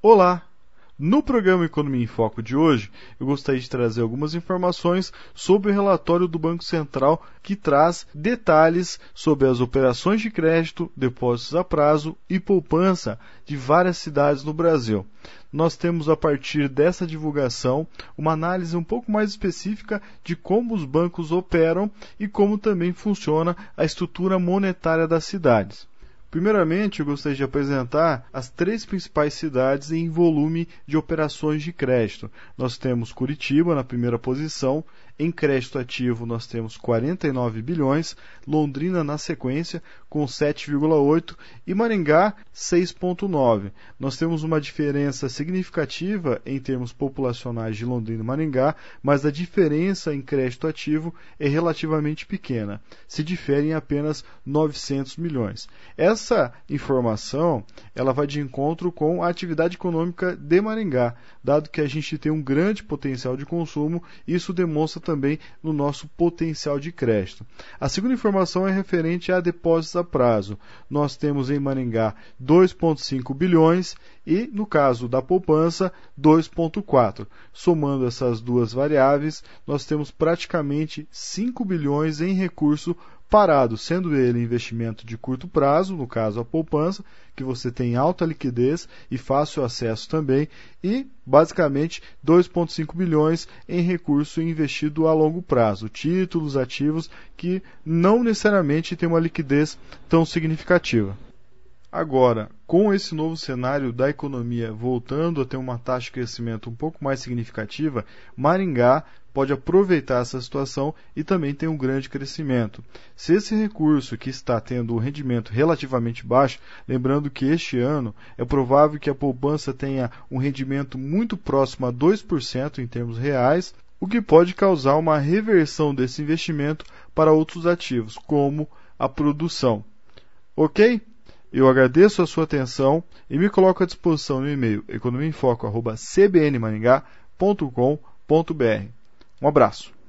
Olá! No programa Economia em Foco de hoje, eu gostaria de trazer algumas informações sobre o relatório do Banco Central que traz detalhes sobre as operações de crédito, depósitos a prazo e poupança de várias cidades no Brasil. Nós temos, a partir dessa divulgação, uma análise um pouco mais específica de como os bancos operam e como também funciona a estrutura monetária das cidades. Primeiramente, eu gostaria de apresentar as 3 principais cidades em volume de operações de crédito. Nós temos Curitiba na primeira posição, em crédito ativo nós temos 49 bilhões, Londrina na sequência com 7,8 e Maringá 6,9. Nós temos uma diferença significativa em termos populacionais de Londrina e Maringá, mas a diferença em crédito ativo é relativamente pequena, se difere em apenas 900 milhões. Essa informação ela vai de encontro com a atividade econômica de Maringá, dado que a gente tem um grande potencial de consumo, isso demonstra também no nosso potencial de crédito. A segunda informação é referente a depósitos a prazo. Nós temos em Maringá 2,5 bilhões e, no caso da poupança, 2,4. Somando essas duas variáveis, nós temos praticamente 5 bilhões em recurso parado, sendo ele investimento de curto prazo, no caso a poupança, que você tem alta liquidez e fácil acesso também, e basicamente 2,5 bilhões em recurso investido a longo prazo, títulos, ativos que não necessariamente têm uma liquidez tão significativa. Agora, com esse novo cenário da economia voltando a ter uma taxa de crescimento um pouco mais significativa, Maringá pode aproveitar essa situação e também tem um grande crescimento. Se esse recurso que está tendo um rendimento relativamente baixo, lembrando que este ano é provável que a poupança tenha um rendimento muito próximo a 2% em termos reais, o que pode causar uma reversão desse investimento para outros ativos, como a produção. Ok? Eu agradeço a sua atenção e me coloco à disposição no e-mail economiaemfoco@cbnmaringá.com.br. Um abraço.